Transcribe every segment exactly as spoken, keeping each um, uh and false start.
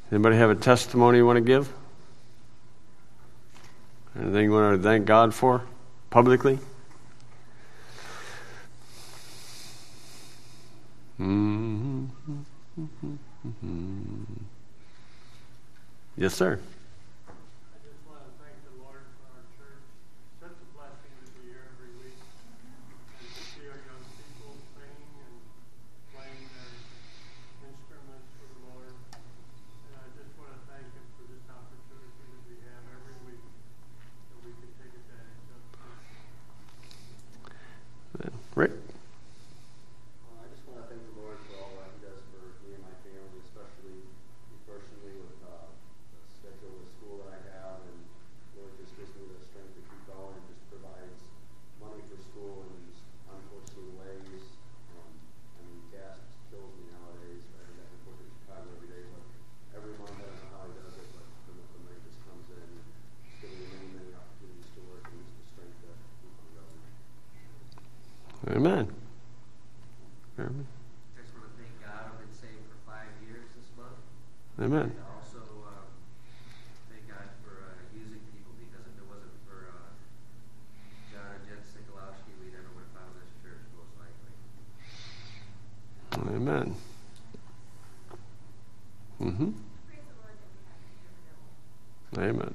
Anybody have a testimony you want to give? Anything you want to thank God for publicly? Mm-hmm. Mm-hmm. Yes, sir. I just want to thank the Lord for our church. Such a blessing to be here every week and to see our young people singing and playing their instruments for the Lord. And I just want to thank Him for this opportunity that we have every week that we can take advantage of. Rick? Uh, I just want to thank the Lord for all that He does for me and my family, especially personally with uh, the schedule of school that I have, and Lord just gives me the strength to keep going and just provides money for school in these unforeseen ways. Um, I mean, gas kills me nowadays. I think I can work in Chicago every day, but every month I don't know how He does it, but the, the money just comes in and just giving me many, many opportunities to work and just the strength to keep on going. Amen. Amen. I just want to thank God. I've been saved for five years this month. Amen. And also um, thank God for uh, using people, because if it wasn't for uh, John and Jen Sikolowski, we never would have found this church, most likely. Amen. Mm-hmm. Amen.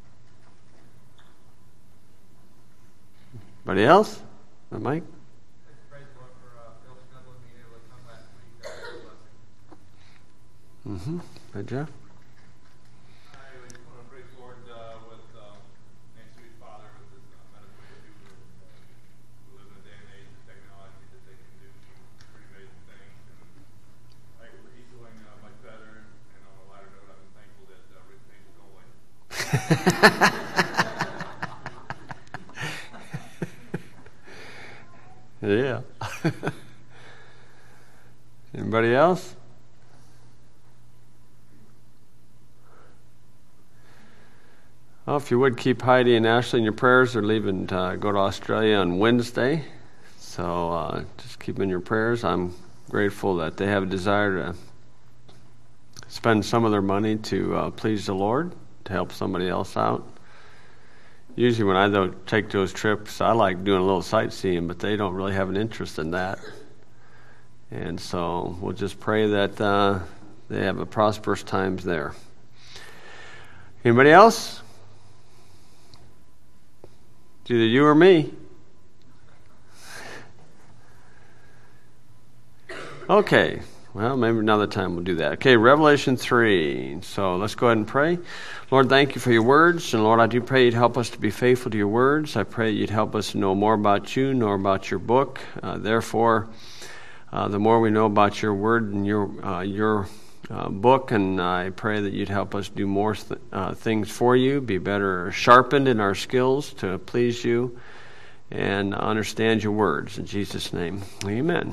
Anybody else? Uh, Mike? Praise the Lord for uh, Phil Snuggle being able to come last week. That was a blessing. Mm-hmm. Hey, Jeff? I just want to praise the Lord uh, with uh, Nancy Sweet's father with his uh, medical issues. And, uh, we live in a day and age of technology that they can do some pretty amazing things. And like, he's doing uh, much better. And on a lighter note, I'm thankful that uh, Rick Payne is going. Yeah. Anybody else? Well, if you would keep Heidi and Ashley in your prayers. They're leaving to uh, go to Australia on Wednesday. So uh, just keep them in your prayers. I'm grateful that they have a desire to spend some of their money to uh, please the Lord, to help somebody else out. Usually when I don't take those trips, I like doing a little sightseeing, but they don't really have an interest in that. And so we'll just pray that uh, they have a prosperous times there. Anybody else? It's either you or me. Okay. Well, maybe another time we'll do that. Okay, Revelation three. So let's go ahead and pray. Lord, thank you for your words. And Lord, I do pray you'd help us to be faithful to your words. I pray you'd help us to know more about you, know about your book. Uh, therefore, uh, the more we know about your word and your uh, your uh, book, and I pray that you'd help us do more th- uh, things for you, be better sharpened in our skills to please you, and understand your words. In Jesus' name, amen.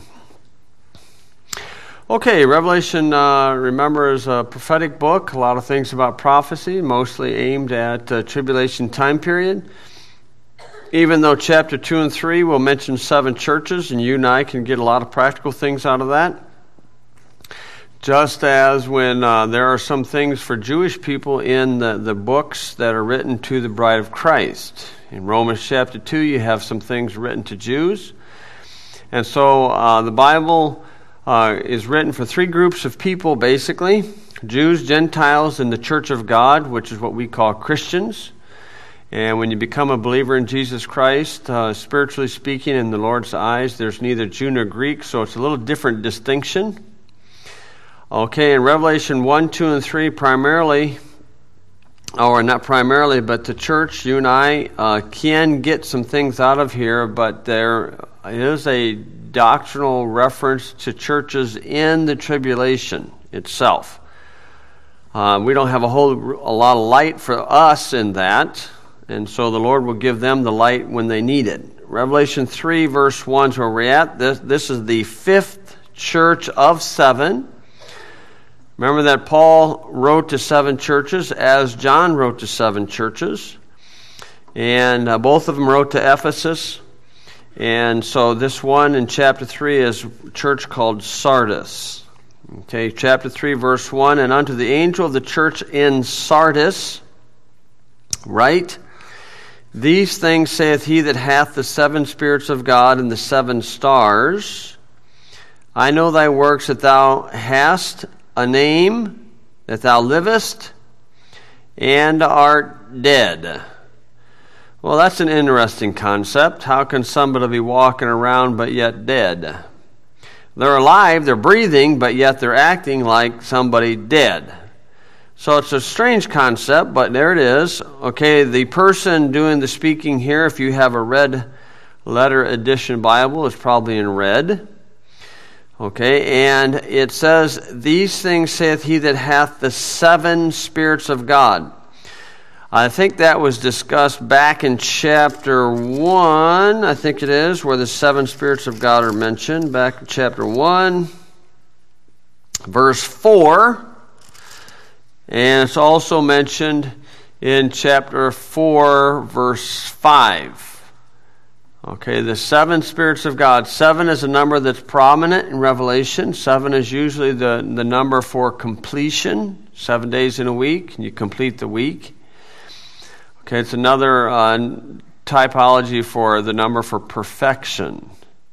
Okay, Revelation, uh, remember, is a prophetic book. A lot of things about prophecy, mostly aimed at uh, tribulation time period. Even though chapter two and three will mention seven churches, and you and I can get a lot of practical things out of that. Just as when uh, there are some things for Jewish people in the, the books that are written to the bride of Christ. In Romans chapter two, you have some things written to Jews. And so uh, the Bible Uh, is written for three groups of people, basically. Jews, Gentiles, and the Church of God, which is what we call Christians. And when you become a believer in Jesus Christ, uh, spiritually speaking, in the Lord's eyes, there's neither Jew nor Greek, so it's a little different distinction. Okay, in Revelation one, two, and three, primarily, or not primarily, but the church, you and I, uh, can get some things out of here, but there is a doctrinal reference to churches in the tribulation itself. Uh, we don't have a whole a lot of light for us in that, and so the Lord will give them the light when they need it. Revelation three, verse one is where we're at. This, this is the fifth church of seven. Remember that Paul wrote to seven churches as John wrote to seven churches. And uh, both of them wrote to Ephesus. And so this one in chapter three is a church called Sardis. Okay, chapter three, verse one, and unto the angel of the church in Sardis write, These things saith he that hath the seven spirits of God and the seven stars. I know thy works, that thou hast a name, that thou livest, and art dead. Well, that's an interesting concept. How can somebody be walking around but yet dead? They're alive, they're breathing, but yet they're acting like somebody dead. So it's a strange concept, but there it is. Okay, the person doing the speaking here, if you have a red letter edition Bible, is probably in red. Okay, and it says, These things saith he that hath the seven spirits of God. I think that was discussed back in chapter one, I think it is, where the seven spirits of God are mentioned. Back in chapter one, verse four. And it's also mentioned in chapter four, verse five. Okay, the seven spirits of God. Seven is a number that's prominent in Revelation. Seven is usually the, the number for completion. Seven days in a week, and you complete the week. Okay, it's another uh, typology for the number for perfection.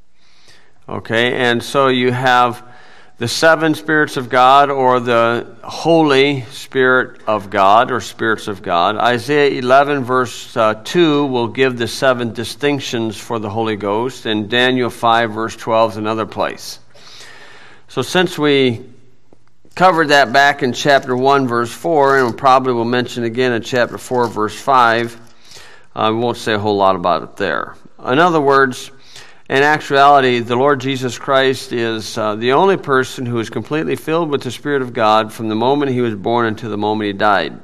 Okay, and so you have the seven spirits of God, or the Holy Spirit of God, or spirits of God. Isaiah eleven verse uh, two will give the seven distinctions for the Holy Ghost, and Daniel five verse twelve is another place. So since we covered that back in chapter one verse four, and we probably will mention again in chapter four verse five, uh, we won't say a whole lot about it there. In other words, in actuality, the Lord Jesus Christ is uh, the only person who is completely filled with the Spirit of God from the moment he was born until the moment he died.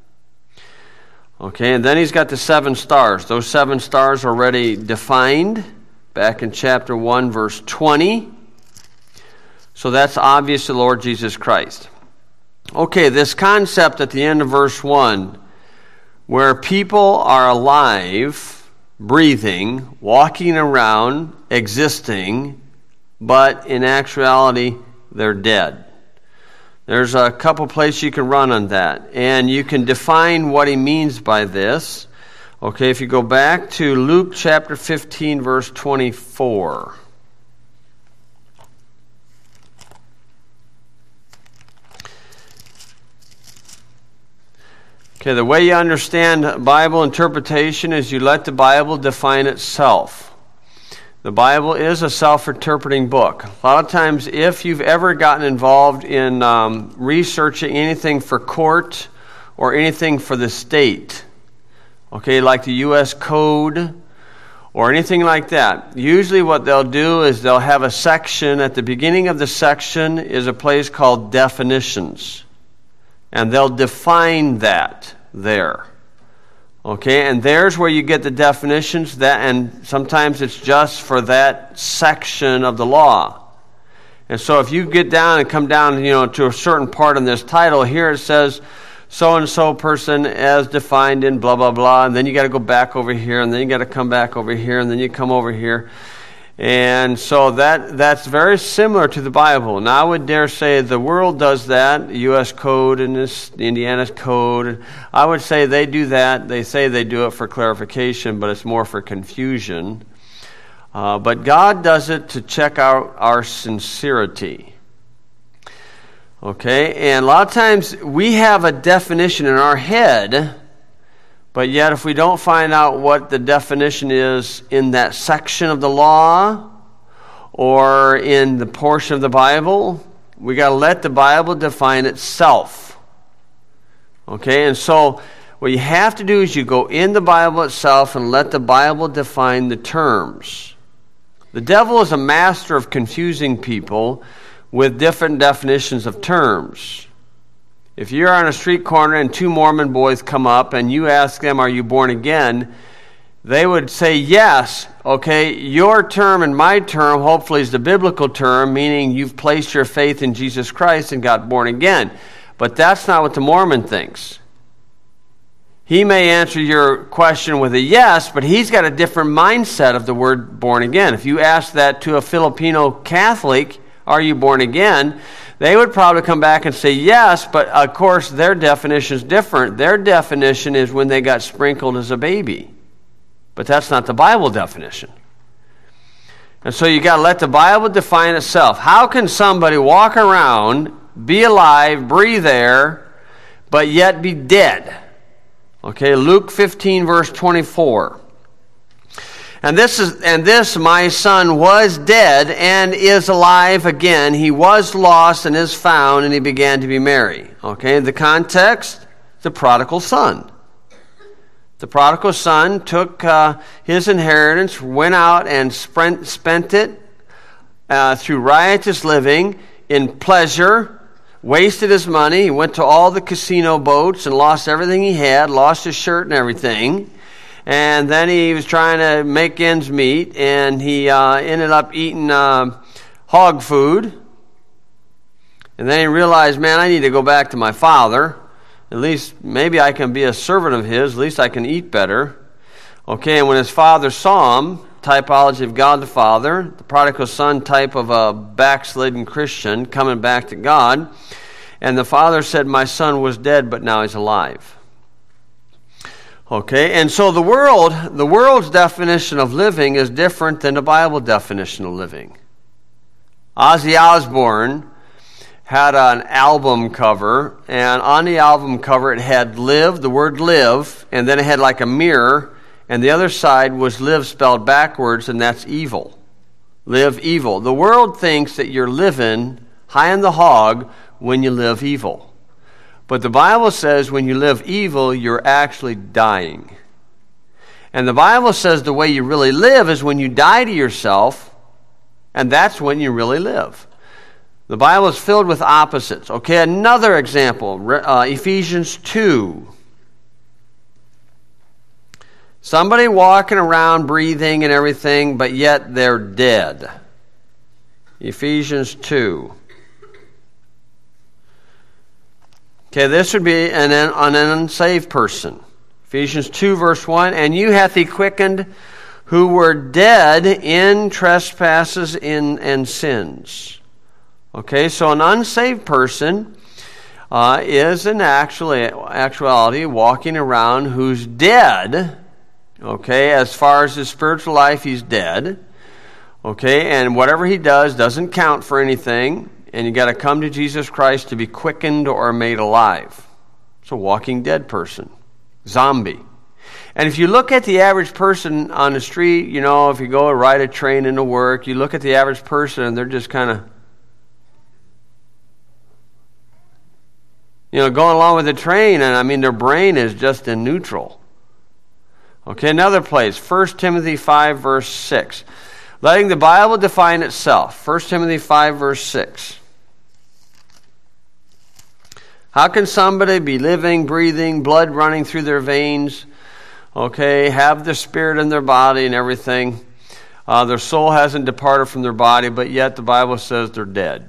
Okay, and then he's got the seven stars. Those seven stars are already defined back in chapter one, verse twenty. So that's obvious to the Lord Jesus Christ. Okay, this concept at the end of verse one, where people are alive, breathing, walking around, existing, but in actuality, they're dead. There's a couple places you can run on that, and you can define what he means by this. Okay, if you go back to Luke chapter fifteen, verse twenty-four. Okay, the way you understand Bible interpretation is you let the Bible define itself. The Bible is a self-interpreting book. A lot of times, if you've ever gotten involved in um, researching anything for court or anything for the state, okay, like the U S Code or anything like that, usually what they'll do is they'll have a section. At the beginning of the section is a place called definitions. And they'll define that there. Okay, and there's where you get the definitions, that, and sometimes it's just for that section of the law. And so if you get down and come down, you know, to a certain part in this title, here it says, so-and-so person as defined in blah, blah, blah, and then you got to go back over here, and then you got to come back over here, and then you come over here. And so that that's very similar to the Bible. Now I would dare say the world does that, U S Code and this Indiana's Code. I would say they do that. They say they do it for clarification, but it's more for confusion. Uh, but God does it to check out our sincerity. Okay, and a lot of times we have a definition in our head, but yet if we don't find out what the definition is in that section of the law or in the portion of the Bible, we got to let the Bible define itself. Okay, and so what you have to do is you go in the Bible itself and let the Bible define the terms. The devil is a master of confusing people with different definitions of terms. If you're on a street corner and two Mormon boys come up and you ask them, are you born again? They would say yes. Okay, your term and my term hopefully is the biblical term, meaning you've placed your faith in Jesus Christ and got born again. But that's not what the Mormon thinks. He may answer your question with a yes, but he's got a different mindset of the word born again. If you ask that to a Filipino Catholic, are you born again? they would probably come back and say yes, but of course their definition is different. Their definition is when they got sprinkled as a baby. But that's not the Bible definition. And so you got to let the Bible define itself. How can somebody walk around, be alive, breathe air, but yet be dead? Okay, Luke fifteen, verse twenty-four. And this is and this my son was dead and is alive again. He was lost and is found, and he began to be merry. Okay, the context, the prodigal son. The prodigal son took uh, his inheritance, went out and spent, spent it uh, through riotous living, in pleasure, wasted his money. He went to all the casino boats and lost everything he had, lost his shirt and everything. And then he was trying to make ends meet, and he uh, ended up eating uh, hog food. And then he realized, man, I need to go back to my father. At least maybe I can be a servant of his. At least I can eat better. Okay, and when his father saw him, typology of God the Father, the prodigal son type of a backslidden Christian coming back to God, and the father said, my son was dead, but now he's alive. Okay, and so the world, the world's definition of living is different than the Bible definition of living. Ozzy Osbourne had an album cover, and on the album cover it had live, the word live, and then it had like a mirror, and the other side was live spelled backwards, and that's evil. Live evil. The world thinks that you're living high on the hog when you live evil. But the Bible says when you live evil, you're actually dying. And the Bible says the way you really live is when you die to yourself, and that's when you really live. The Bible is filled with opposites. Okay, another example, uh, Ephesians two. Somebody walking around, breathing and everything, but yet they're dead. Ephesians two. Okay, this would be an, an unsaved person. Ephesians two, verse one, and you hath he quickened who were dead in trespasses in, and sins. Okay, so an unsaved person uh, is in actually, actuality walking around who's dead. Okay, as far as his spiritual life, he's dead. Okay, and whatever he does doesn't count for anything. And you got to come to Jesus Christ to be quickened or made alive. It's a walking dead person. Zombie. And if you look at the average person on the street, you know, if you go ride a train into work, you look at the average person and they're just kind of, you know, going along with the train, and I mean their brain is just in neutral. Okay, another place, First Timothy five, verse six. Letting the Bible define itself. First Timothy five, verse six. How can somebody be living, breathing, blood running through their veins, okay, have the spirit in their body and everything? Uh, their soul hasn't departed from their body, but yet the Bible says they're dead.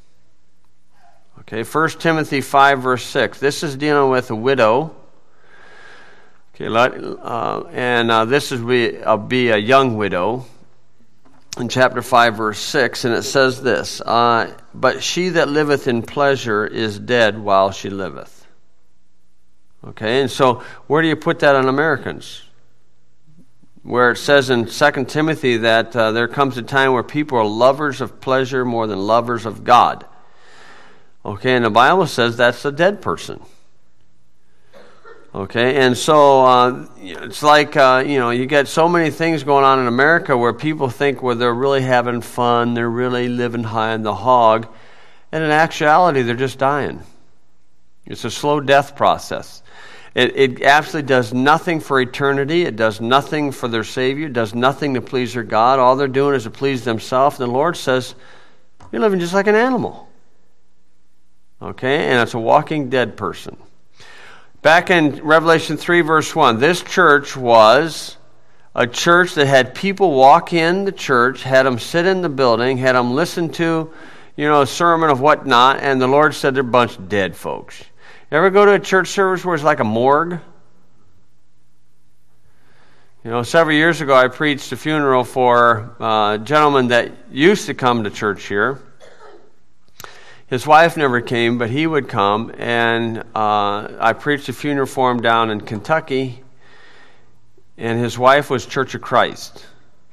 Okay, First Timothy five, verse six. This is dealing with a widow. Okay, uh, and uh, this is be, uh, be a young widow. In chapter five, verse six, and it says this, uh, but she that liveth in pleasure is dead while she liveth. Okay, and so where do you put that on Americans? Where it says in Second Timothy that uh, there comes a time where people are lovers of pleasure more than lovers of God. Okay, and the Bible says that's a dead person. Okay, and so uh, it's like, uh, you know, you get so many things going on in America where people think, well, they're really having fun, they're really living high on the hog, and in actuality, they're just dying. It's a slow death process. It, it absolutely does nothing for eternity. It does nothing for their Savior. It does nothing to please their God. All they're doing is to please themselves. And the Lord says, you're living just like an animal. Okay, and it's a walking dead person. Back in Revelation three, verse one, this church was a church that had people walk in the church, had them sit in the building, had them listen to, you know, a sermon of whatnot, and the Lord said they're a bunch of dead folks. You ever go to a church service where it's like a morgue? You know, several years ago I preached a funeral for a gentleman that used to come to church here. His wife never came, but he would come, and uh, I preached a funeral for him down in Kentucky, and his wife was Church of Christ.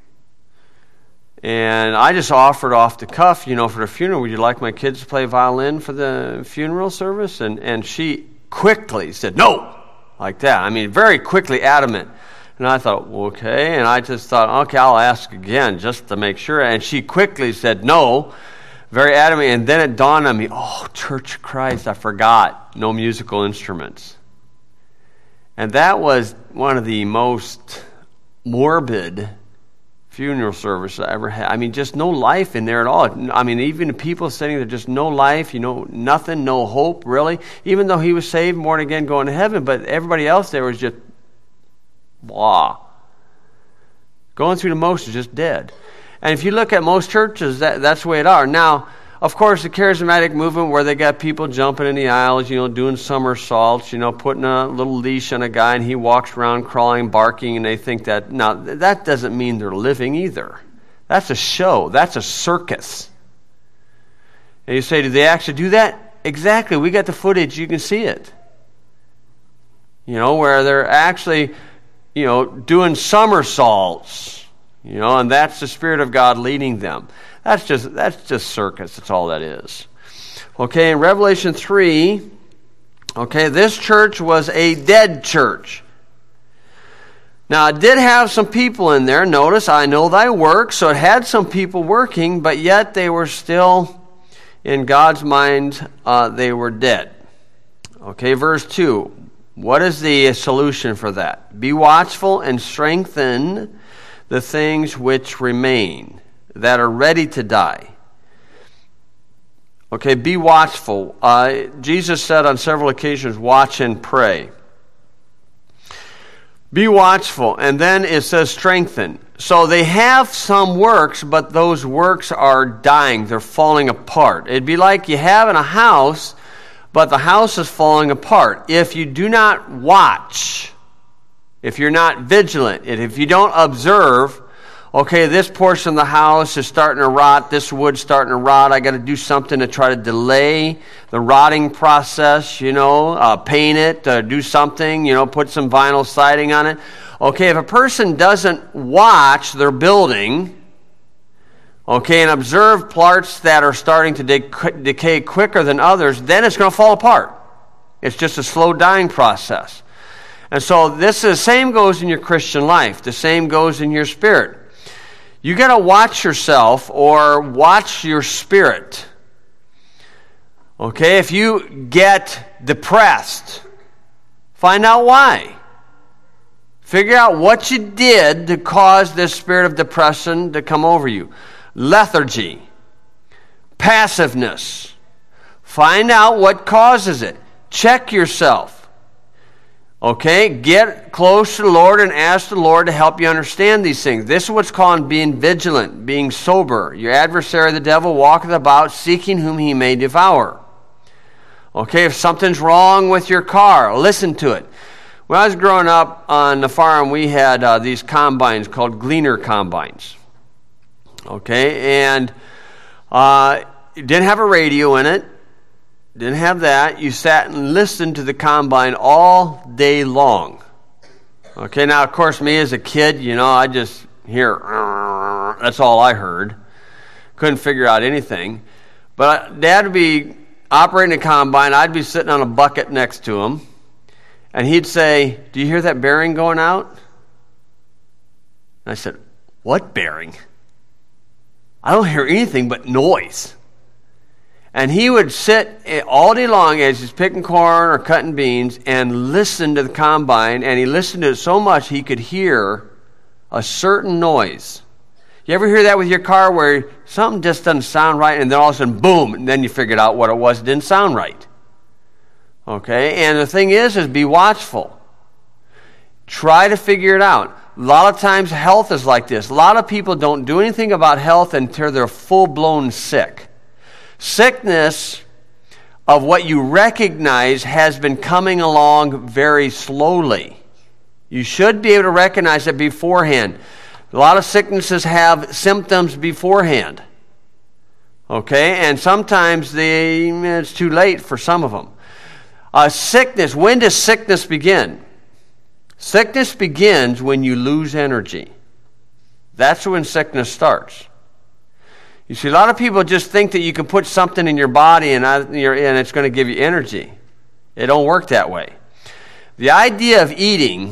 And I just offered off the cuff, you know, for the funeral, would you like my kids to play violin for the funeral service? And, and she quickly said, no, like that. I mean, very quickly adamant. And I thought, okay. And I just thought, okay, I'll ask again just to make sure. And she quickly said no, very adamant. And then it dawned on me, oh, Church of Christ, I forgot, no musical instruments. And that was one of the most morbid funeral service I ever had. I mean, just no life in there at all. I mean, even the people sitting there, just no life, you know, nothing, no hope, really. Even though he was saved, born again, going to heaven, but everybody else there was just blah. Going through the motions, just dead. And if you look at most churches, that, that's the way it are. Now, of course, the charismatic movement where they got people jumping in the aisles, you know, doing somersaults, you know, putting a little leash on a guy and he walks around crawling, barking, and they think that, now, that doesn't mean they're living either. That's a show. That's a circus. And you say, do they actually do that? Exactly. We got the footage. You can see it. You know, where they're actually, you know, doing somersaults, you know, and that's the Spirit of God leading them. That's just that's just circus. That's all that is. Okay, in Revelation three, okay, this church was a dead church. Now, it did have some people in there. Notice, I know thy works, so it had some people working, but yet they were still, in God's mind, uh, they were dead. Okay, verse two. What is the solution for that? Be watchful and strengthen the things which remain, that are ready to die. Okay, be watchful. Uh, Jesus said on several occasions, watch and pray. Be watchful. And then it says strengthen. So they have some works, but those works are dying. They're falling apart. It'd be like you have in a house, but the house is falling apart. If you do not watch, if you're not vigilant, if you don't observe, okay, this portion of the house is starting to rot, this wood's starting to rot, I got to do something to try to delay the rotting process, you know, uh, paint it, uh, do something, you know, put some vinyl siding on it. Okay, if a person doesn't watch their building, okay, and observe parts that are starting to de- decay quicker than others, then it's going to fall apart. It's just a slow dying process. And so this is the same goes in your Christian life. The same goes in your spirit. You got to watch yourself or watch your spirit. Okay, if you get depressed, find out why. Figure out what you did to cause this spirit of depression to come over you. Lethargy, passiveness. Find out what causes it. Check yourself. Okay, get close to the Lord and ask the Lord to help you understand these things. This is what's called being vigilant, being sober. Your adversary, the devil, walketh about seeking whom he may devour. Okay, if something's wrong with your car, listen to it. When I was growing up on the farm, we had uh, these combines called Gleaner combines. Okay, and uh, it didn't have a radio in it. Didn't have that. You sat and listened to the combine all day long. Okay, now, of course, me as a kid, you know, I just hear, that's all I heard. Couldn't figure out anything. But Dad would be operating a combine. I'd be sitting on a bucket next to him. And he'd say, do you hear that bearing going out? And I said, what bearing? I don't hear anything but noise. And he would sit all day long as he's picking corn or cutting beans and listen to the combine, and he listened to it so much he could hear a certain noise. You ever hear that with your car where something just doesn't sound right, and then all of a sudden, boom, and then you figured out what it was. It didn't sound right. Okay, and the thing is, is be watchful. Try to figure it out. A lot of times health is like this. A lot of people don't do anything about health until they're full-blown sick. Sickness of what you recognize has been coming along very slowly. You should be able to recognize it beforehand. A lot of sicknesses have symptoms beforehand. Okay, and sometimes they, it's too late for some of them. Uh, sickness, when does sickness begin? Sickness begins when you lose energy. That's when sickness starts. You see, a lot of people just think that you can put something in your body and, and it's going to give you energy. It don't work that way. The idea of eating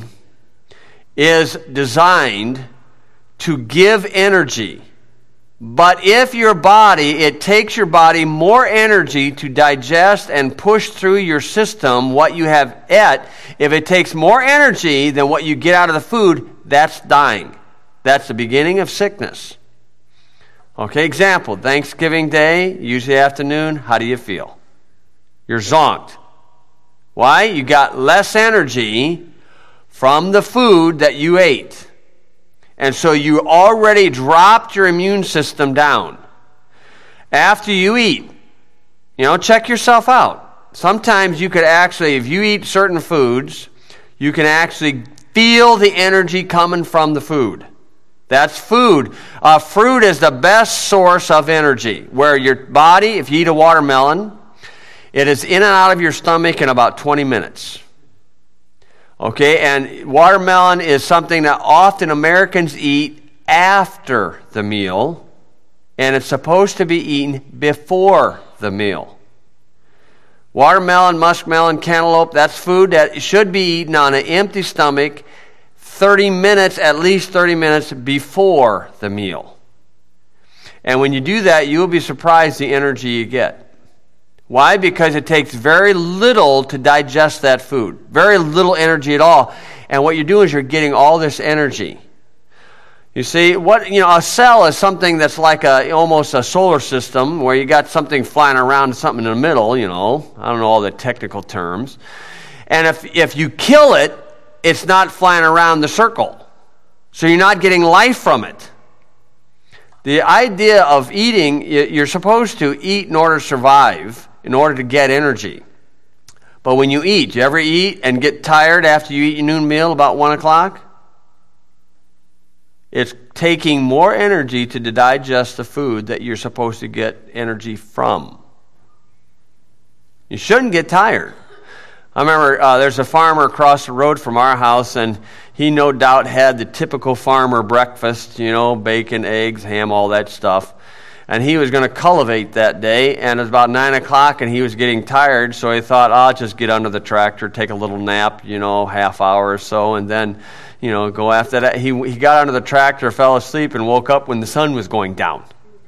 is designed to give energy. But if your body, it takes your body more energy to digest and push through your system what you have ate, if it takes more energy than what you get out of the food, that's dying. That's the beginning of sickness. Okay, example, Thanksgiving Day, usually afternoon, how do you feel? You're zonked. Why? You got less energy from the food that you ate. And so you already dropped your immune system down. After you eat, you know, check yourself out. Sometimes you could actually, if you eat certain foods, you can actually feel the energy coming from the food. That's food. Uh, fruit is the best source of energy. Where your body, if you eat a watermelon, it is in and out of your stomach in about twenty minutes. Okay, and watermelon is something that often Americans eat after the meal, and it's supposed to be eaten before the meal. Watermelon, muskmelon, cantaloupe, that's food that should be eaten on an empty stomach thirty minutes, at least thirty minutes before the meal. And when you do that, you'll be surprised the energy you get. Why? Because it takes very little to digest that food. Very little energy at all. And what you're doing is you're getting all this energy. You see, what you know, a cell is something that's like a almost a solar system where you got something flying around, something in the middle, you know. I don't know all the technical terms. And if if you kill it, it's not flying around the circle. So you're not getting life from it. The idea of eating, you're supposed to eat in order to survive, in order to get energy. But when you eat, do you ever eat and get tired after you eat your noon meal about one o'clock? It's taking more energy to digest the food that you're supposed to get energy from. You shouldn't get tired. I remember uh, there's a farmer across the road from our house, and he no doubt had the typical farmer breakfast, you know, bacon, eggs, ham, all that stuff. And he was going to cultivate that day, and it was about nine o'clock, and he was getting tired, so he thought, I'll just get under the tractor, take a little nap, you know, half hour or so, and then, you know, go after that. He, he got under the tractor, fell asleep, and woke up when the sun was going down.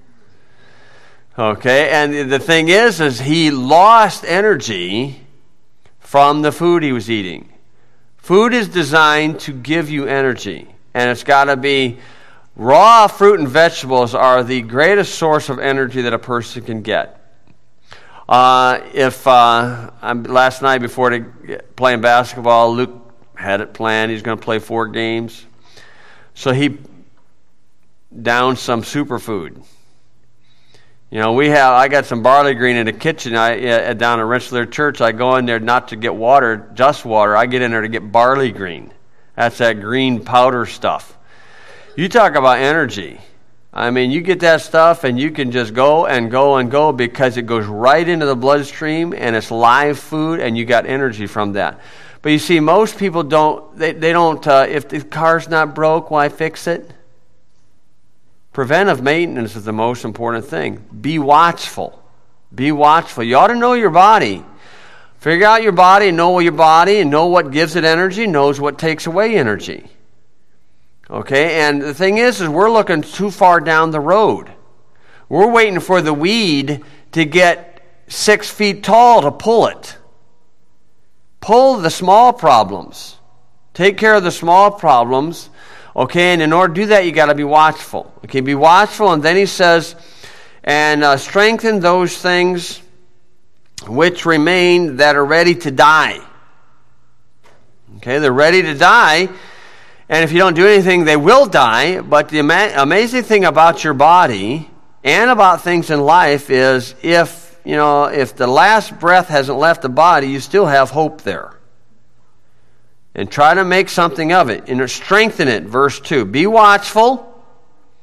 Okay, and the thing is, is he lost energy from the food he was eating. Food is designed to give you energy, and it's got to be raw fruit and vegetables are the greatest source of energy that a person can get. Uh, if uh, I'm, last night before the, playing basketball, Luke had it planned. He's going to play four games. So he downed some superfood. You know, we have. I got some barley green in the kitchen. I uh, down at Rensselaer Church. I go in there not to get water, just water. I get in there to get barley green. That's that green powder stuff. You talk about energy. I mean, you get that stuff and you can just go and go and go because it goes right into the bloodstream and it's live food and you got energy from that. But you see, most people don't, they, they don't, uh, if the car's not broke, why fix it? Preventive maintenance is the most important thing. Be watchful. Be watchful. You ought to know your body. Figure out your body, know your body, and know what gives it energy, knows what takes away energy. Okay, and the thing is, is we're looking too far down the road. We're waiting for the weed to get six feet tall to pull it. Pull the small problems. Take care of the small problems. Okay, and in order to do that, you got to be watchful. Okay, be watchful, and then he says, and uh, strengthen those things which remain that are ready to die. Okay, they're ready to die. And if you don't do anything, they will die. But the ama- amazing thing about your body and about things in life is if, you know, if the last breath hasn't left the body, you still have hope there. And try to make something of it and strengthen it. Verse two, be watchful,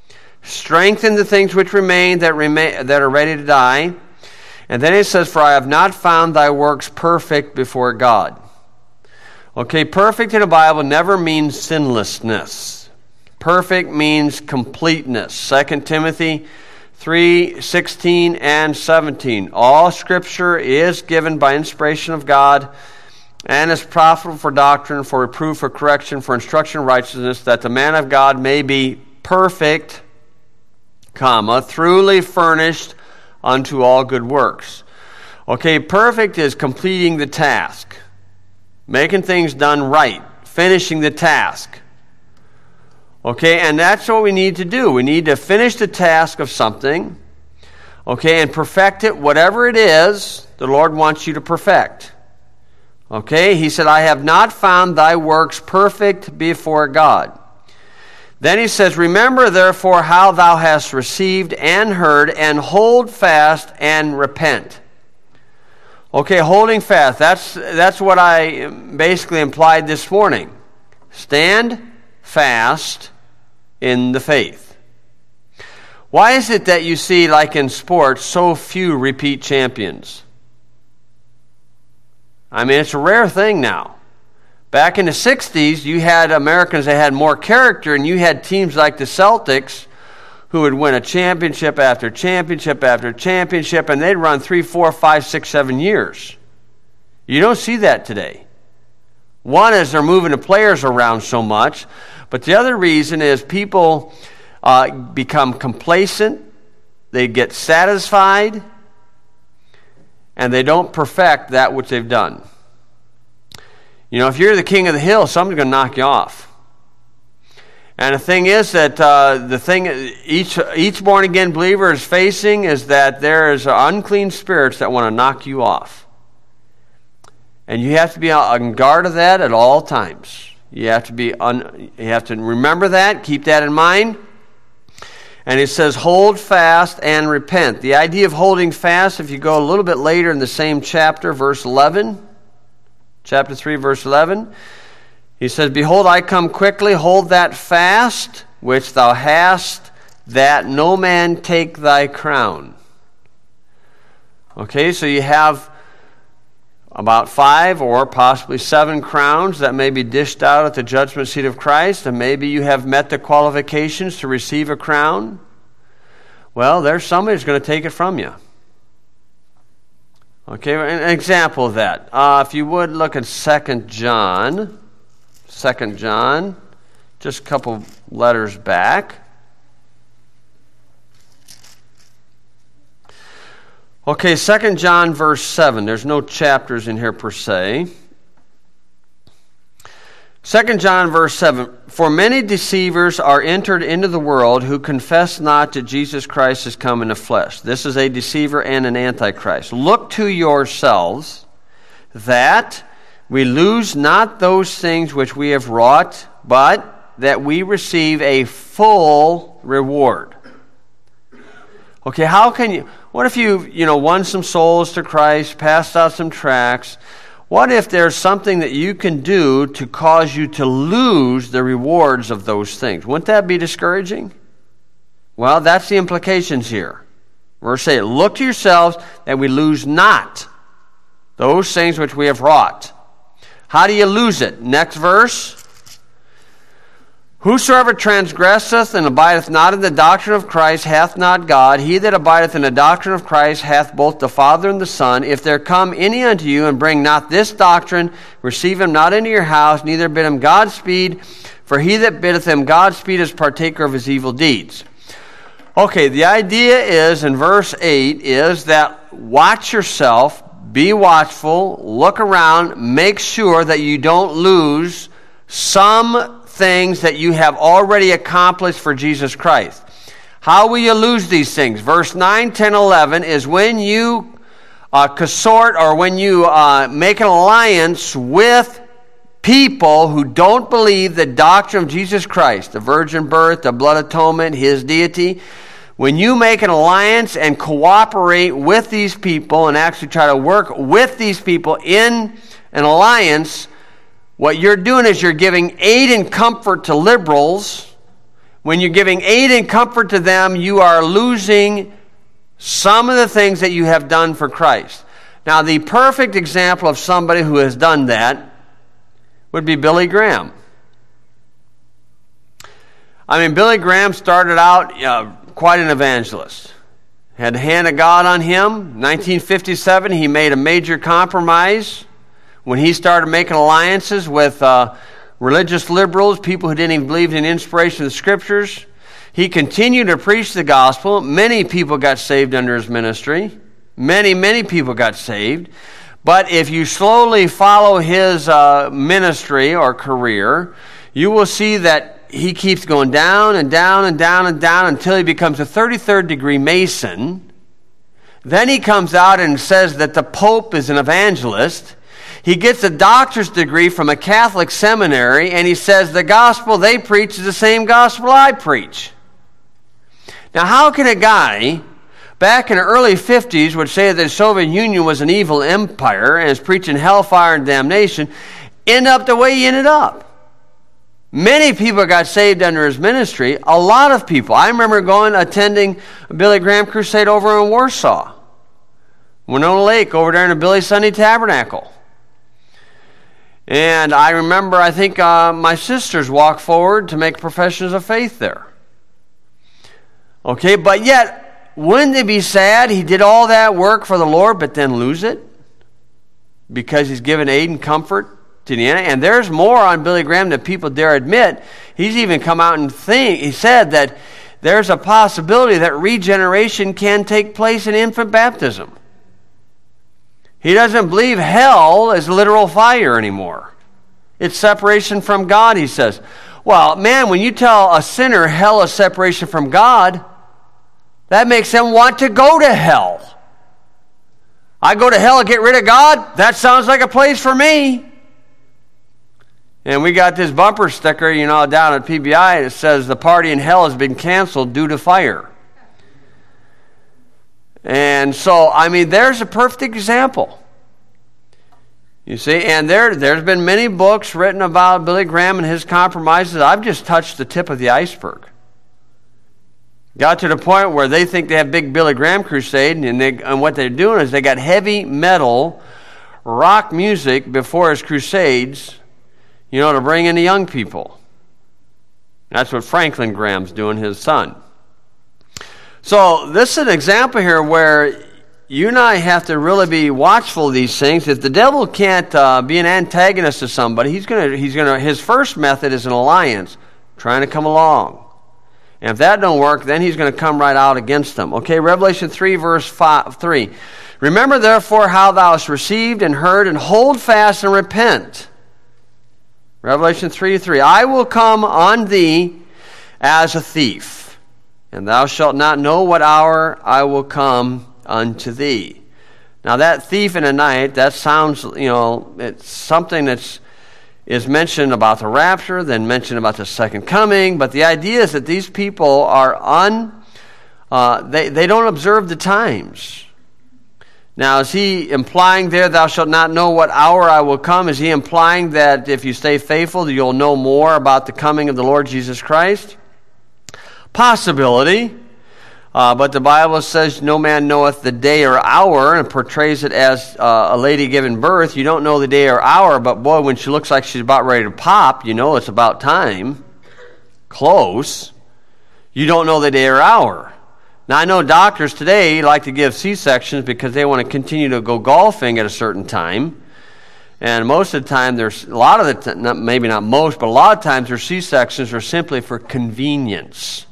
Strengthen the things which remain that remain that are ready to die. And then it says, for I have not found thy works perfect before God. Okay, perfect in the Bible never means sinlessness. Perfect means completeness. Second Timothy three sixteen and seventeen. All Scripture is given by inspiration of God and is profitable for doctrine, for reproof, for correction, for instruction in righteousness, that the man of God may be perfect, comma, truly furnished unto all good works. Okay, perfect is completing the task, making things done right, finishing the task. Okay, and that's what we need to do. We need to finish the task of something, okay, and perfect it, whatever it is the Lord wants you to perfect. Okay, he said, I have not found thy works perfect before God. Then he says, remember therefore how thou hast received and heard, and hold fast and repent. Okay, holding fast, that's, that's what I basically implied this morning. Stand fast in the faith. Why is it that you see, like in sports, so few repeat champions? I mean, it's a rare thing now. Back in the sixties, you had Americans that had more character, and you had teams like the Celtics who would win a championship after championship after championship, and they'd run three, four, five, six, seven years. You don't see that today. One is they're moving the players around so much, but the other reason is people uh, become complacent, they get satisfied, and they don't perfect that which they've done. You know, if you're the king of the hill, somebody's going to knock you off. And the thing is that uh, the thing each each born-again believer is facing is that there is unclean spirits that want to knock you off. And you have to be on guard of that at all times. You have to be un, you have to remember that, keep that in mind. And it says, hold fast and repent. The idea of holding fast, if you go a little bit later in the same chapter, verse eleven, chapter three, verse eleven, he says, behold, I come quickly, hold that fast which thou hast, that no man take thy crown. Okay, so you have about five or possibly seven crowns that may be dished out at the judgment seat of Christ, and maybe you have met the qualifications to receive a crown. Well, there's somebody who's going to take it from you. Okay, an example of that. Uh, if you would look at Second John, Second John, just a couple letters back. Okay, Second John verse seven. There's no chapters in here per se. Second John verse seven. For many deceivers are entered into the world who confess not that Jesus Christ is come in the flesh. This is a deceiver and an antichrist. Look to yourselves that we lose not those things which we have wrought, but that we receive a full reward. Okay, how can you... What if you, you know, won some souls to Christ, passed out some tracts? What if there's something that you can do to cause you to lose the rewards of those things? Wouldn't that be discouraging? Well, that's the implications here. Verse eight, look to yourselves that we lose not those things which we have wrought. How do you lose it? Next verse. Whosoever transgresseth and abideth not in the doctrine of Christ hath not God. He that abideth in the doctrine of Christ hath both the Father and the Son. If there come any unto you and bring not this doctrine, receive him not into your house, neither bid him Godspeed. For he that biddeth him Godspeed is partaker of his evil deeds. Okay, the idea is, in verse eight, is that watch yourself, be watchful, look around, make sure that you don't lose some things that you have already accomplished for Jesus Christ. How will you lose these things? Verse nine, ten, eleven is when you uh, consort or when you uh, make an alliance with people who don't believe the doctrine of Jesus Christ, the virgin birth, the blood atonement, his deity. When you make an alliance and cooperate with these people and actually try to work with these people in an alliance, what you're doing is you're giving aid and comfort to liberals When you're giving aid and comfort to them, you are losing some of the things that you have done for Christ. Now, the perfect example of somebody who has done that would be Billy Graham. I mean, Billy Graham started out uh, quite an evangelist. Had the hand of God on him. nineteen fifty-seven, he made a major compromise when he started making alliances with uh, religious liberals, people who didn't even believe in the inspiration of the Scriptures. He continued to preach the gospel. Many people got saved under his ministry. Many, many people got saved. But if you slowly follow his uh, ministry or career, you will see that he keeps going down and down and down and down until he becomes a thirty-third degree Mason. Then he comes out and says that the Pope is an evangelist. He gets a doctor's degree from a Catholic seminary, and he says the gospel they preach is the same gospel I preach. Now, how can a guy back in the early fifties would say that the Soviet Union was an evil empire and is preaching hellfire and damnation end up the way he ended up? Many people got saved under his ministry. A lot of people. I remember going, attending a Billy Graham crusade over in Warsaw. Winona Lake, over there in the Billy Sunday Tabernacle. And I remember, I think, uh, my sisters walked forward to make professions of faith there. Okay, but yet, wouldn't it be sad he did all that work for the Lord, but then lose it? Because he's given aid and comfort to the enemy. And there's more on Billy Graham than people dare admit. He's even come out and think, he said that there's a possibility that regeneration can take place in infant baptism. He doesn't believe hell is literal fire anymore. It's separation from God, he says. Well, man, when you tell a sinner hell is separation from God, that makes them want to go to hell. I go to hell and get rid of God? That sounds like a place for me. And we got this bumper sticker, you know, down at P B I. It says the party in hell has been canceled due to fire. And so, I mean, there's a perfect example. You see, and there, there's been many books written about Billy Graham and his compromises. I've just touched the tip of the iceberg. Got to the point where they think they have big Billy Graham crusade, and, they, and what they're doing is they got heavy metal, rock music before his crusades, you know, to bring in the young people. That's what Franklin Graham's doing, his son. So this is an example here where you and I have to really be watchful of these things. If the devil can't uh, be an antagonist to somebody, he's gonna, he's gonna. His first method is an alliance, trying to come along. And if that don't work, then he's going to come right out against them. Okay, Revelation three, verse five, three. Remember therefore how thou hast received and heard, and hold fast and repent. Revelation three, three. I will come on thee as a thief, and thou shalt not know what hour I will come unto thee. Now that thief in the night, that sounds, you know, it's something that's is mentioned about the rapture, then mentioned about the second coming, but the idea is that these people are un, uh, they, they don't observe the times. Now, is he implying there, thou shalt not know what hour I will come? Is he implying that if you stay faithful, you'll know more about the coming of the Lord Jesus Christ? Possibility. Uh, but the Bible says, no man knoweth the day or hour, and portrays it as uh, a lady giving birth. You don't know the day or hour, but boy, when she looks like she's about ready to pop, you know it's about time. Close. You don't know the day or hour. Now, I know doctors today like to give C-sections because they want to continue to go golfing at a certain time. And most of the time, there's a lot of the time, maybe not most, but a lot of times their C-sections are simply for convenience.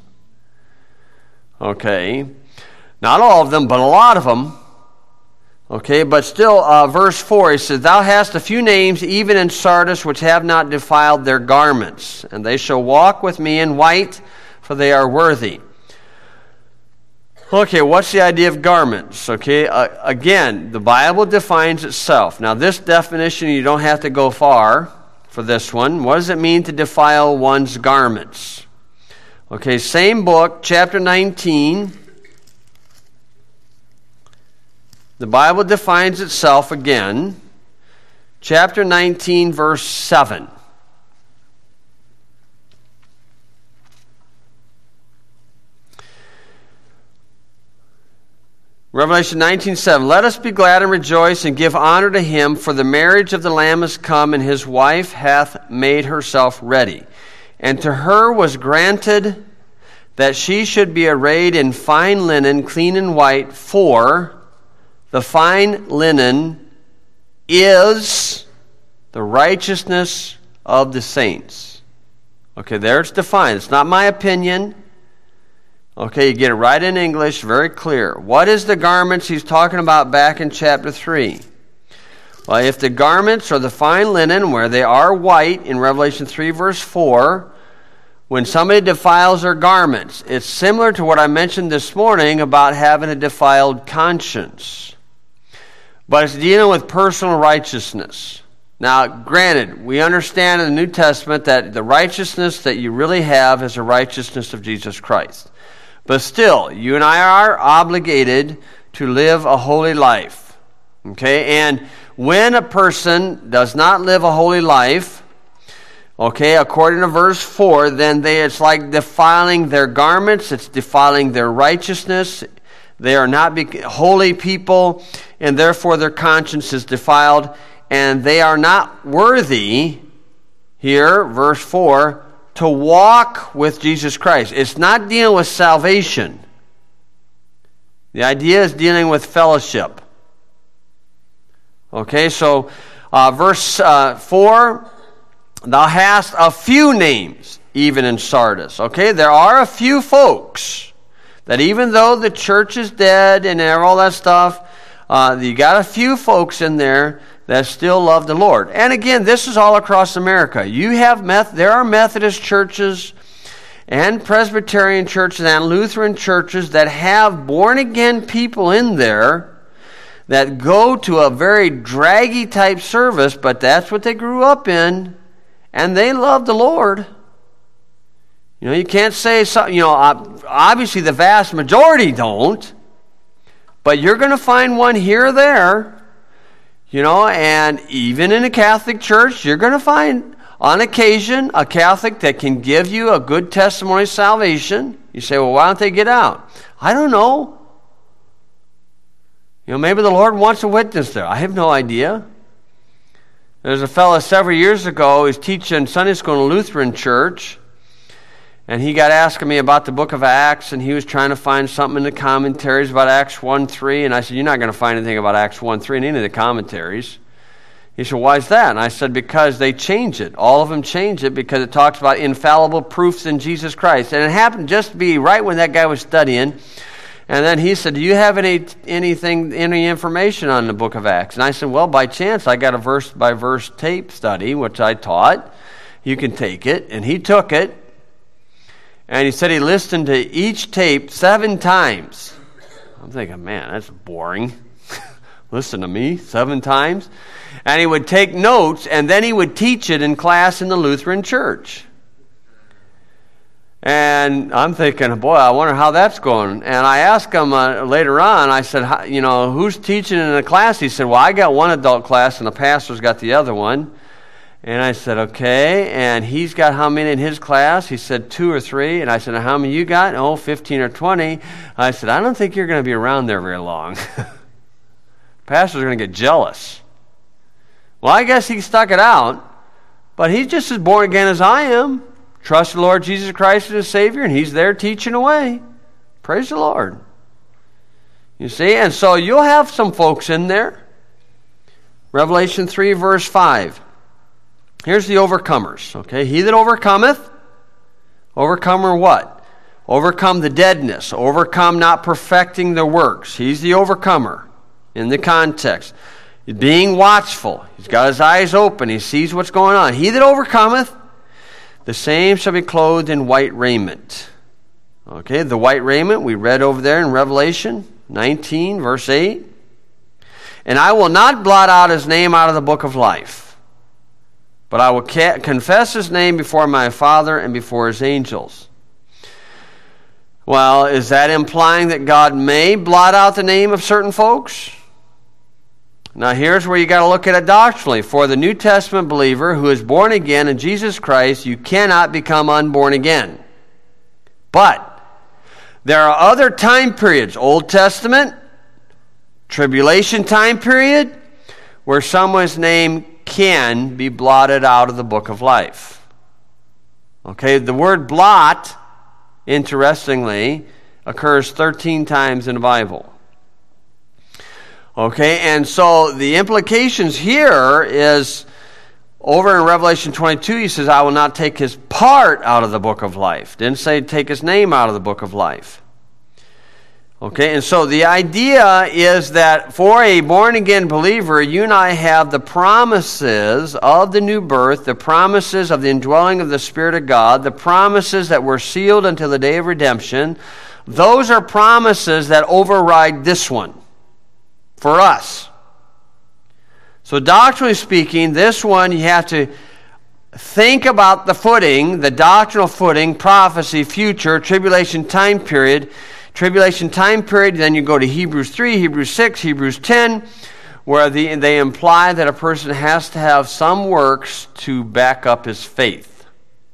Okay, not all of them, but a lot of them. Okay, but still, uh, verse four, he says, thou hast a few names, even in Sardis, which have not defiled their garments, and they shall walk with me in white, for they are worthy. Okay, what's the idea of garments? Okay, uh, again, the Bible defines itself. Now, this definition, you don't have to go far for this one. What does it mean to defile one's garments? Okay, same book, chapter nineteen. The Bible defines itself again. Chapter nineteen, verse seven. Revelation nineteen seven, let us be glad and rejoice and give honor to him, for the marriage of the Lamb is come, and his wife hath made herself ready. And to her was granted that she should be arrayed in fine linen, clean and white, for the fine linen is the righteousness of the saints. Okay, there it's defined. It's not my opinion. Okay, you get it right in English, very clear. What is the garments he's talking about back in chapter three? Well, if the garments are the fine linen, where they are white, in Revelation three verse four, when somebody defiles their garments, it's similar to what I mentioned this morning about having a defiled conscience. But it's dealing with personal righteousness. Now, granted, we understand in the New Testament that the righteousness that you really have is the righteousness of Jesus Christ. But still, you and I are obligated to live a holy life. Okay? And when a person does not live a holy life, okay, according to verse four, then they it's like defiling their garments, it's defiling their righteousness. They are not be- holy people, and therefore their conscience is defiled, and they are not worthy, here, verse four, to walk with Jesus Christ. It's not dealing with salvation. The idea is dealing with fellowship. Okay, so uh, verse uh, four, thou hast a few names, even in Sardis. Okay, there are a few folks that even though the church is dead and all that stuff, uh, you got a few folks in there that still love the Lord. And again, this is all across America. You have meth- there are Methodist churches and Presbyterian churches and Lutheran churches that have born-again people in there that go to a very draggy type service, but that's what they grew up in, and they love the Lord. You know, you can't say, so, you know, obviously the vast majority don't, but you're going to find one here or there. You know, and even in a Catholic church, you're going to find, on occasion, a Catholic that can give you a good testimony of salvation. You say, well, why don't they get out? I don't know. You know, maybe the Lord wants a witness there. I have no idea. There's a fellow several years ago, he's teaching Sunday school in a Lutheran church, and he got asking me about the book of Acts, and he was trying to find something in the commentaries about Acts one three, and I said, you're not going to find anything about Acts one three in any of the commentaries. He said, why is that? And I said, because they change it. All of them change it because it talks about infallible proofs in Jesus Christ. And it happened just to be right when that guy was studying. And then he said, do you have any anything, any information on the book of Acts? And I said, well, by chance, I got a verse-by-verse tape study, which I taught. You can take it. And he took it. And he said he listened to each tape seven times. I'm thinking, man, that's boring. Listen to me seven times. And he would take notes, and then he would teach it in class in the Lutheran church. And I'm thinking, boy, I wonder how that's going. And I asked him uh, later on, I said, you know, who's teaching in the class? He said, well, I got one adult class, and the pastor's got the other one. And I said, okay, and he's got how many in his class? He said, two or three. And I said, how many you got? Oh, fifteen or twenty. I said, I don't think you're going to be around there very long. Pastor's going to get jealous. Well, I guess he stuck it out, but he's just as born again as I am. Trust the Lord Jesus Christ as his Savior, and he's there teaching away. Praise the Lord. You see, and so you'll have some folks in there. Revelation three, verse five. Here's the overcomers, okay? He that overcometh, overcomer what? Overcome the deadness, overcome not perfecting the works. He's the overcomer in the context. He's being watchful. He's got his eyes open. He sees what's going on. He that overcometh, the same shall be clothed in white raiment. Okay, the white raiment we read over there in Revelation nineteen, verse eight. And I will not blot out his name out of the book of life, but I will ca- confess his name before my Father and before his angels. Well, is that implying that God may blot out the name of certain folks? Now here's where you got to look at it doctrinally. For the New Testament believer who is born again in Jesus Christ, you cannot become unborn again. But there are other time periods, Old Testament, tribulation time period, where someone's name can be blotted out of the book of life. Okay, the word blot, interestingly, occurs thirteen times in the Bible. Okay, and so the implications here is, over in Revelation twenty-two, he says, I will not take his part out of the book of life. Didn't say take his name out of the book of life. Okay, and so the idea is that for a born-again believer, you and I have the promises of the new birth, the promises of the indwelling of the Spirit of God, the promises that were sealed until the day of redemption. Those are promises that override this one for us. So doctrinally speaking, this one you have to think about the footing, the doctrinal footing, prophecy, future, tribulation time period. Tribulation time period, then you go to Hebrews three, Hebrews six, Hebrews ten, where the, they imply that a person has to have some works to back up his faith.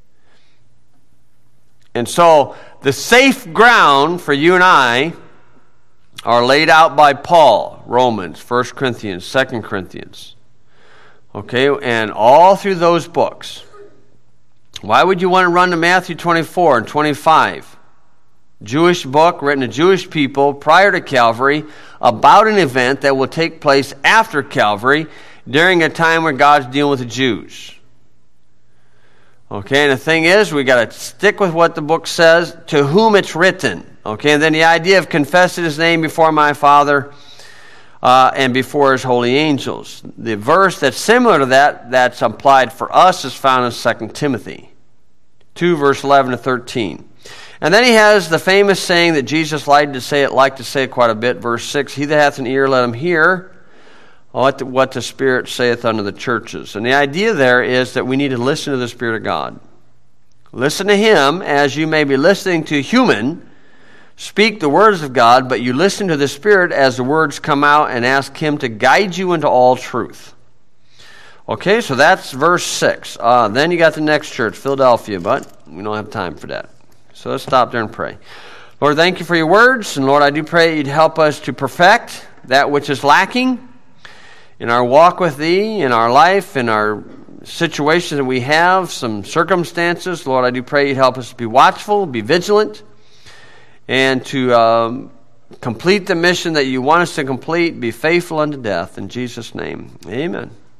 And so the safe ground for you and I are laid out by Paul, Romans, First Corinthians, Second Corinthians. Okay, and all through those books. Why would you want to run to Matthew twenty-four and twenty-five? Jewish book written to Jewish people prior to Calvary about an event that will take place after Calvary during a time when God's dealing with the Jews. Okay, and the thing is, we got to stick with what the book says, to whom it's written. Okay, and then the idea of confessing his name before my Father uh, and before his holy angels. The verse that's similar to that, that's applied for us, is found in Second Timothy two, verse eleven to thirteen. And then he has the famous saying that Jesus liked to say it, liked to say it quite a bit, verse six, he that hath an ear, let him hear what the, what the Spirit saith unto the churches. And the idea there is that we need to listen to the Spirit of God. Listen to him as you may be listening to a human speak the words of God, but you listen to the Spirit as the words come out and ask him to guide you into all truth. Okay, so that's verse six. Uh, then you got the next church, Philadelphia, but we don't have time for that. So let's stop there and pray. Lord, thank you for your words. And Lord, I do pray you'd help us to perfect that which is lacking in our walk with thee, in our life, in our situations that we have, some circumstances. Lord, I do pray you'd help us to be watchful, be vigilant, and to um, complete the mission that you want us to complete, be faithful unto death. In Jesus' name, amen.